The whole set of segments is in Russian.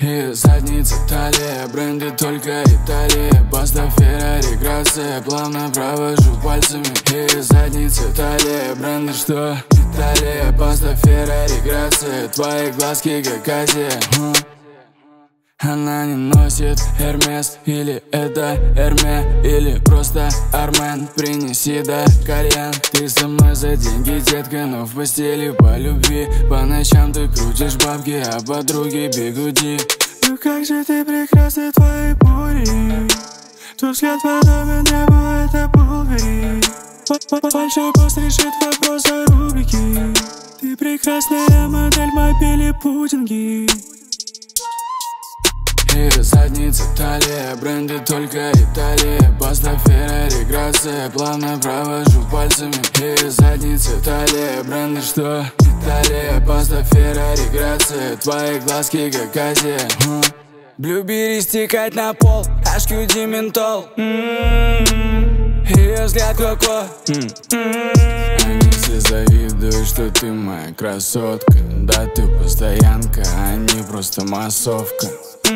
И задница талия, бренды только Италия. Баста, Феррари, Грация, плавно провожу пальцами. И задница талия, бренды что? Италия, Баста, Феррари, Грация, твои глазки как Азия. Она не носит Hermes, или это Эрме, или просто Армен. Принеси, да, кальян. Ты со мной за деньги, детка, но в постели по любви. По ночам ты крутишь бабки, а подруги бигуди. Ну как же ты прекрасна, твои бури. Твой взгляд подобен небу, это Булгари. Большой пост решит вопрос о рубрике. Ты прекрасная модель мобили пудинги. И задница талия, бренды только Италия. Баста, Феррари, Грация, плавно провожу пальцами. И задница талия, бренды что? Италия, Баста, Феррари, Грация, твои глазки как Азия. Блюбери стекать на пол, HQD ментол. Ее взгляд коко. Они все завидуют, что ты моя красотка. Да ты постоянка, а не просто массовка.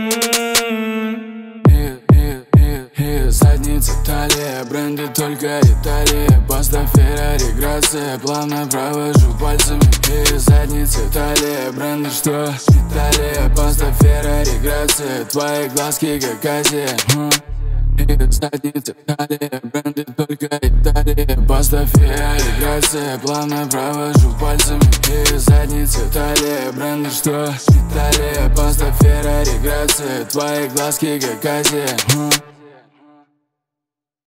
И задница талия, бренды только Италия. Баста, Феррари, Грация, плавно провожу пальцами. И задница талия, бренды что? Италия, Баста, Феррари, Грация, твои глазки как Азия. И задница талия, бренды только Италия. Баста, Феррари, Грация, плавно провожу пальцами. И задница талия, бренды что? Италия, Баста, Феррари, Грация, твои глазки как Азия.